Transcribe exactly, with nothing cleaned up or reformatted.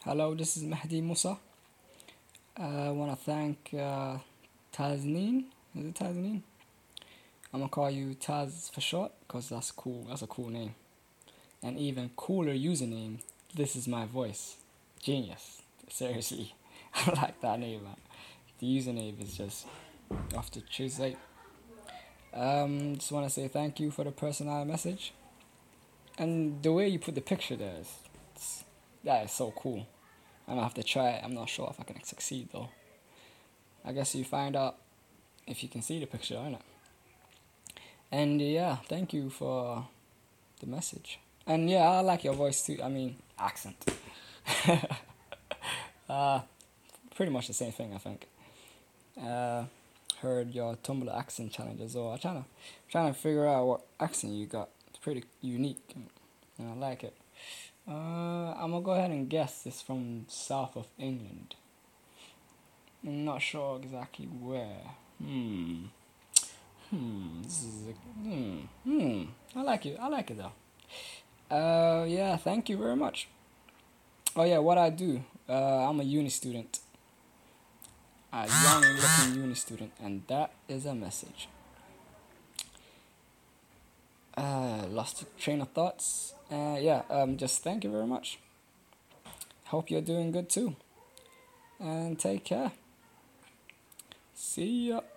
Hello, this is Mahdi Musa. Uh, I want to thank uh, Tazneen. Is it Tazneen? I'm gonna call you Taz for short because that's cool. That's a cool name. And even cooler username. This is my voice. Genius. Seriously, I like that name, man. The username is just off the Tuesday. Um, just want to say thank you for the personal message and the way you put the picture there is, it's, that is so cool. I'm gonna have to try it. I'm not sure if I can succeed though. I guess you find out if you can see the picture, innit? And yeah, thank you for the message. And yeah, I like your voice too. I mean, accent. uh, Pretty much the same thing, I think. Uh, Heard your Tumblr accent challenge as well. I'm trying to, trying to figure out what accent you got. It's pretty unique, and I like it. Uh, I'm gonna go ahead and guess it's from south of England. I'm not sure exactly where. Hmm. Hmm. This is a, hmm. Hmm. I like it. I like it though. Uh, yeah. Thank you very much. Oh yeah. What I do? Uh, I'm a uni student. A young looking uni student, and that is a message. Uh, lost the train of thoughts. Uh, yeah. Um. Just thank you very much. Hope you're doing good too. And take care. See ya.